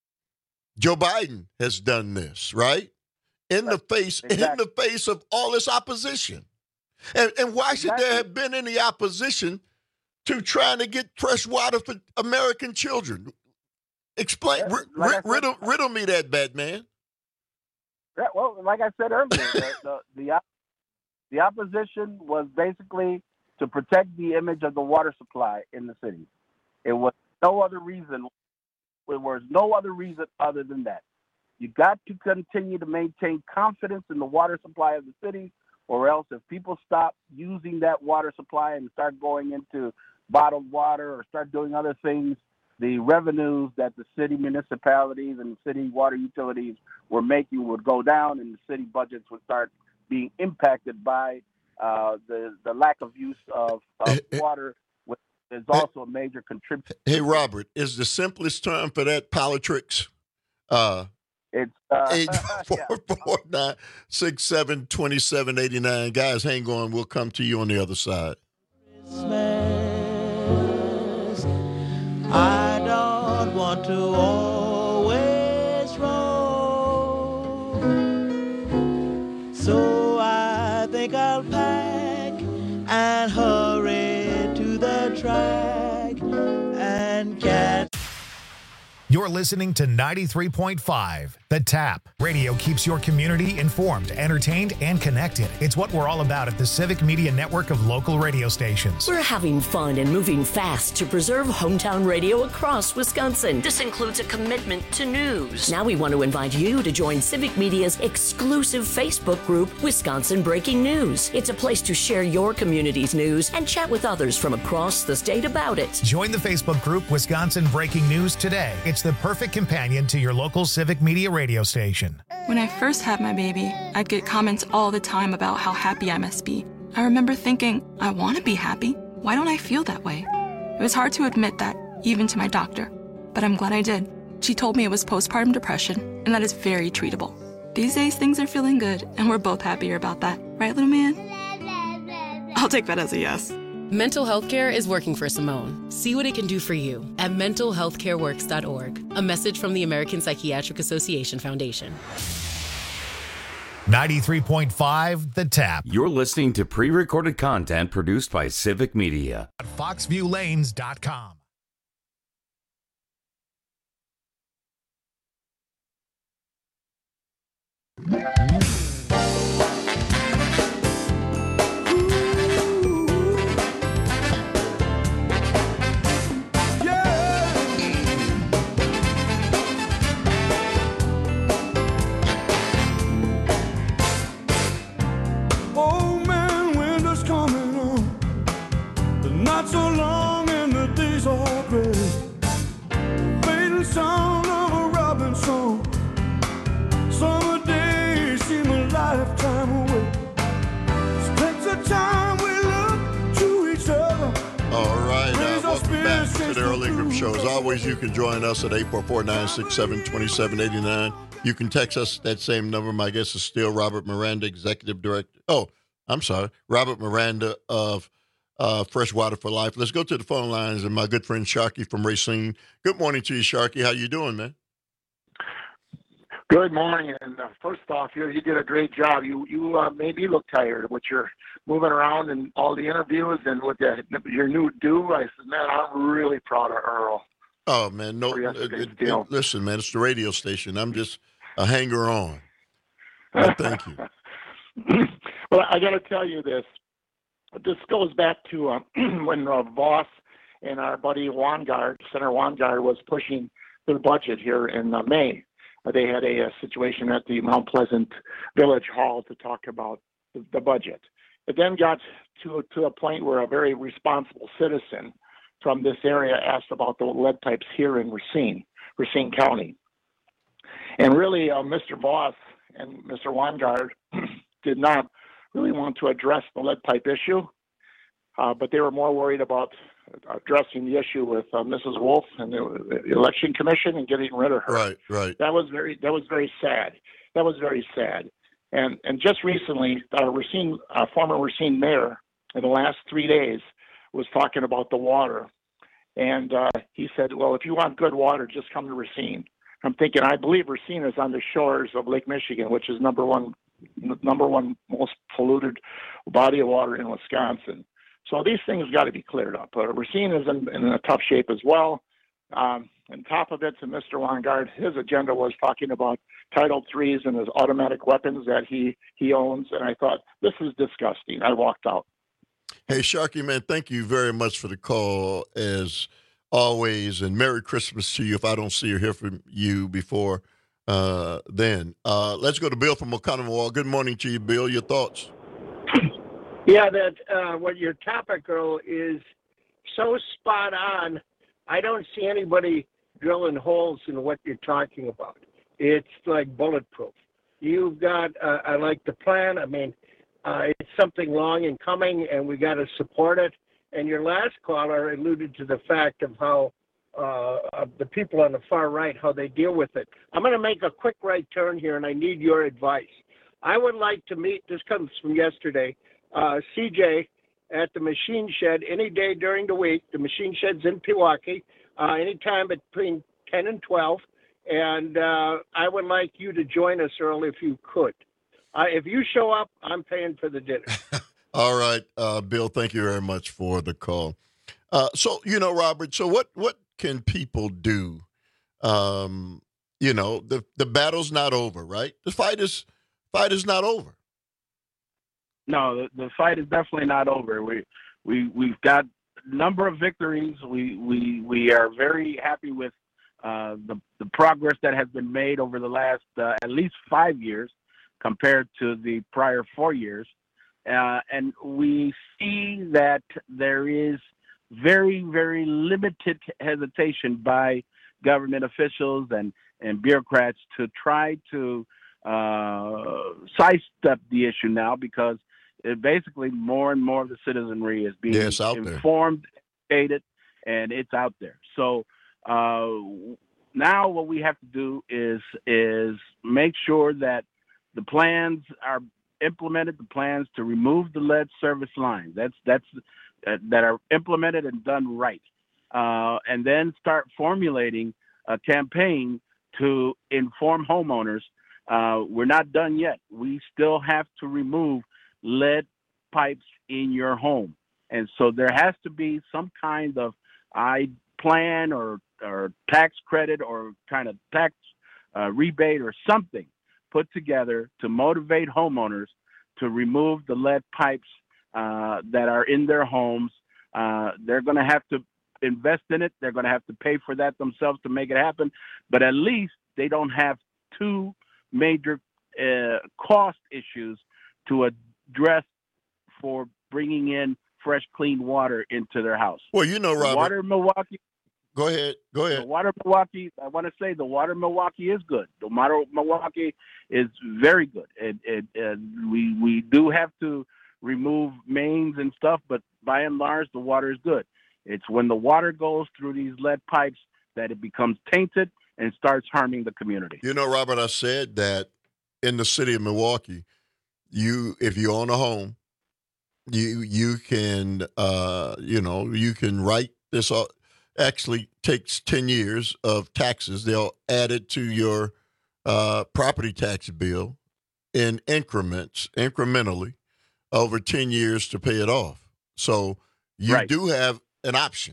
Joe Biden has done this, right? In right. the face, exactly. in the face of all this opposition. And, and why should exactly. there have been any opposition to trying to get fresh water for American children? Explain, yeah, like r- said, riddle, riddle me that, Batman. Yeah, well, like I said earlier, the, the, the the opposition was basically to protect the image of the water supply in the city. It was no other reason. There was no other reason other than that. You got to continue to maintain confidence in the water supply of the city, or else if people stop using that water supply and start going into bottled water or start doing other things, the revenues that the city municipalities and the city water utilities were making would go down, and the city budgets would start being impacted by uh, the the lack of use of, of water, which is also a major contributor. Hey, Robert, is the simplest term for that politics? Uh, it's uh, eight four four nine six seven two seven eight nine. Guys, hang on. We'll come to you on the other side. I don't want to always roam, so I think I'll pack and hurry to the track and catch. You're listening to ninety-three point five The Tap. Radio keeps your community informed, entertained, and connected. It's what we're all about at the Civic Media Network of local radio stations. We're having fun and moving fast to preserve hometown radio across Wisconsin. This includes a commitment to news. Now we want to invite you to join Civic Media's exclusive Facebook group, Wisconsin Breaking News. It's a place to share your community's news and chat with others from across the state about it. Join the Facebook group Wisconsin Breaking News today. It's the perfect companion to your local Civic Media radio station. When I first had my baby, I'd get comments all the time about how happy I must be. I remember thinking, I want to be happy. Why don't I feel that way? It was hard to admit that, even to my doctor. But I'm glad I did. She told me it was postpartum depression, and that is very treatable. These days, things are feeling good, and we're both happier about that. Right, little man? I'll take that as a yes. Mental health care is working for Simone. See what it can do for you at mental health care works dot org. A message from the American Psychiatric Association Foundation. ninety-three point five The Tap. You're listening to pre-recorded content produced by Civic Media. fox view lanes dot com. Not so long and the days are gray. The fading sound of a robin song. Summer days seem a lifetime away. Takes the time we look to each other. All right, uh, welcome back to the Earl Ingram Show. As always, you can join us at eight four four, nine six seven, two seven eight nine. You can text us that same number. My guest is still Robert Miranda, Executive Director. Oh, I'm sorry, Robert Miranda of Uh, Freshwater for Life. Let's go to the phone lines and my good friend Sharky from Racine. Good morning to you, Sharky. How you doing, man? Good morning. And uh, first off, you you did a great job. You you uh, made me look tired with your moving around and all the interviews and with the, your new do. I said, man, I'm really proud of Earl. Oh man, no. It, it, it, listen, man, it's the radio station. I'm just a hanger on. Well, thank you. Well, I got to tell you this. This goes back to uh, when uh, Voss and our buddy Wangard, Senator Wangard, was pushing their budget here in uh, May. Uh, they had a, a situation at the Mount Pleasant Village Hall to talk about the, the budget. It then got to to a point where a very responsible citizen from this area asked about the lead pipes here in Racine, Racine County. And really, uh, Mister Voss and Mister Wangard did not really want to address the lead pipe issue, uh, but they were more worried about addressing the issue with uh, Missus Wolf and the, the election commission and getting rid of her. Right, right. That was very that was very sad. That was very sad. And and just recently, our Racine, our former Racine mayor, in the last three days, was talking about the water, and uh, he said, "Well, if you want good water, just come to Racine." I'm thinking, I believe Racine is on the shores of Lake Michigan, which is number one. number one most polluted body of water in Wisconsin. So these things got to be cleared up. Uh, Racine is in, in a tough shape as well. Um, on top of it, to Mister Wangard, his agenda was talking about Title threes and his automatic weapons that he, he owns. And I thought, this is disgusting. I walked out. Hey, Sharky, man, thank you very much for the call, as always. And Merry Christmas to you if I don't see or hear from you before Uh, then uh, let's go to Bill from Oconomowoc. Good morning to you, Bill. Your thoughts? Yeah, that uh, what your topic, Earl, is so spot on. I don't see anybody drilling holes in what you're talking about. It's like bulletproof. You've got, uh, I like the plan. I mean, uh, it's something long in coming, and we got to support it. And your last caller alluded to the fact of how Uh, of the people on the far right, how they deal with it. I'm going to make a quick right turn here, and I need your advice. I would like to meet, this comes from yesterday, uh, C J at the machine shed any day during the week. The machine shed's in Pewaukee, uh, anytime between ten and twelve. And uh, I would like you to join us, Earl, if you could. Uh, if you show up, I'm paying for the dinner. All right, uh, Bill, thank you very much for the call. Uh, so, you know, Robert, so what, what can people do um, you know, the, the battle's not over, right? The fight is fight is not over. No, the, the fight is definitely not over. We we we've got a number of victories. We we we are very happy with uh, the the progress that has been made over the last uh, at least five years compared to the prior four years, uh, and we see that there is very very limited hesitation by government officials and and bureaucrats to try to uh, sidestep the issue now, because it basically more and more of the citizenry is being yes, out informed, educated, and it's out there. So uh, now what we have to do is is make sure that the plans are implemented, the plans to remove the lead service lines. That's that's uh, that are implemented and done right, uh, and then start formulating a campaign to inform homeowners. Uh, we're not done yet. We still have to remove lead pipes in your home. And so there has to be some kind of I plan or, or tax credit or kind of tax uh, rebate or something put together to motivate homeowners to remove the lead pipes uh, that are in their homes. Uh, they're going to have to invest in it. They're going to have to pay for that themselves to make it happen. But at least they don't have two major uh, cost issues to address for bringing in fresh, clean water into their house. Well, you know, Robert. The water in Milwaukee. Go ahead. Go ahead. The water in Milwaukee, I want to say the water in Milwaukee is good. The water in Milwaukee is very good. And, and, and we, we do have to remove mains and stuff, but by and large, the water is good. It's when the water goes through these lead pipes that it becomes tainted and starts harming the community. You know, Robert, I said that in the city of Milwaukee, you, if you own a home, you you can, uh, you know, you can write this. Uh, actually takes ten years of taxes. They'll add it to your uh, property tax bill in increments, incrementally, over ten years to pay it off. So you right. do have an option.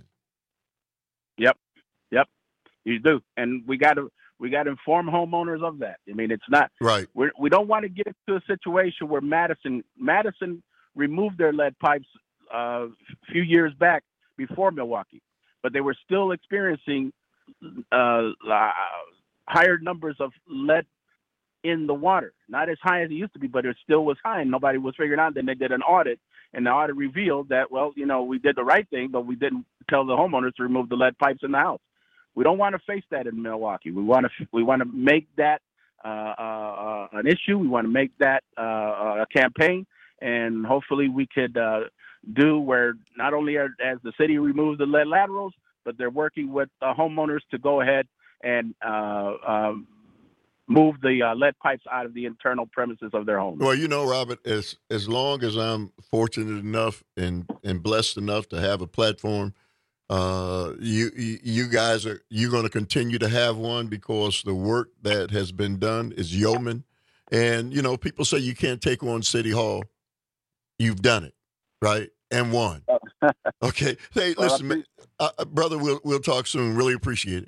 Yep, yep, you do, and we got to we got to inform homeowners of that. I mean, it's not right. We're, we don't want to get into a situation where Madison Madison removed their lead pipes uh, a few years back before Milwaukee, but they were still experiencing uh, uh, higher numbers of lead in the water. Not as high as it used to be, but it still was high, and nobody was figuring out. Then they did an audit, and the audit revealed that, well, you know, we did the right thing, but we didn't tell the homeowners to remove the lead pipes in the house. We don't want to face that in Milwaukee. We want to we want to make that uh, uh, an issue. We want to make that uh, a campaign, and hopefully we could uh, do where not only are, as the city removes the lead laterals, but they're working with uh, homeowners to go ahead and uh, um, move the uh, lead pipes out of the internal premises of their homes. Well, you know, Robert, as as long as I'm fortunate enough and, and blessed enough to have a platform, uh, you you guys are you're going to continue to have one, because the work that has been done is yeoman. And, you know, people say you can't take on City Hall. You've done it, right? And won. Okay. Hey, listen, man, uh, brother, we'll we'll talk soon. Really appreciate it.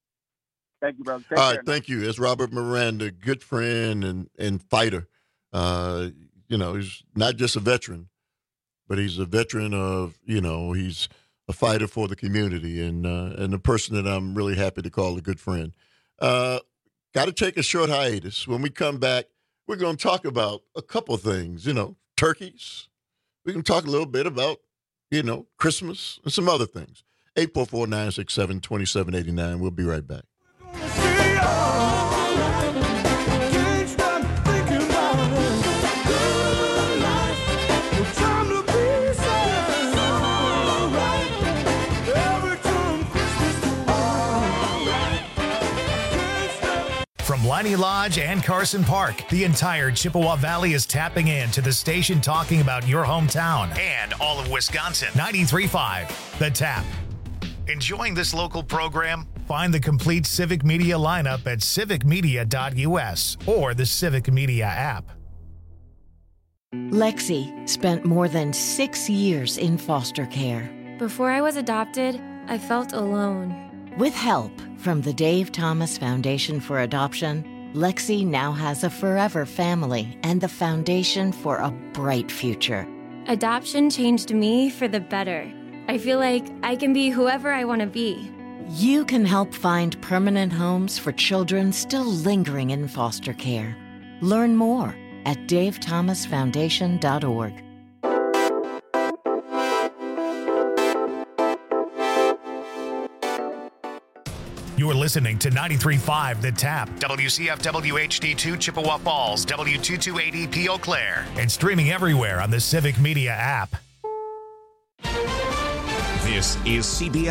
Thank you, brother. Take All care right, now. thank you. It's Robert Miranda, good friend and, and fighter. Uh, you know, he's not just a veteran, but he's a veteran of, you know, he's a fighter for the community, and uh, and a person that I'm really happy to call a good friend. Uh, got to take a short hiatus. When we come back, we're going to talk about a couple things, you know, turkeys. We can talk a little bit about, you know, Christmas and some other things. eight four four, nine six seven, two seven eight nine. We'll be right back. From Leinie Lodge and Carson Park, the entire Chippewa Valley is tapping into the station talking about your hometown and all of Wisconsin. ninety-three point five, The Tap. Enjoying this local program? Find the complete Civic Media lineup at civic media dot u s or the Civic Media app. Lexi spent more than six years in foster care. Before I was adopted, I felt alone. With help from the Dave Thomas Foundation for Adoption, Lexi now has a forever family and the foundation for a bright future. Adoption changed me for the better. I feel like I can be whoever I want to be. You can help find permanent homes for children still lingering in foster care. Learn more at dave thomas foundation dot org. You're listening to ninety-three point five The Tap, W C F W H D two Chippewa Falls, W two twenty P Eau Claire, and streaming everywhere on the Civic Media app. This is C B S.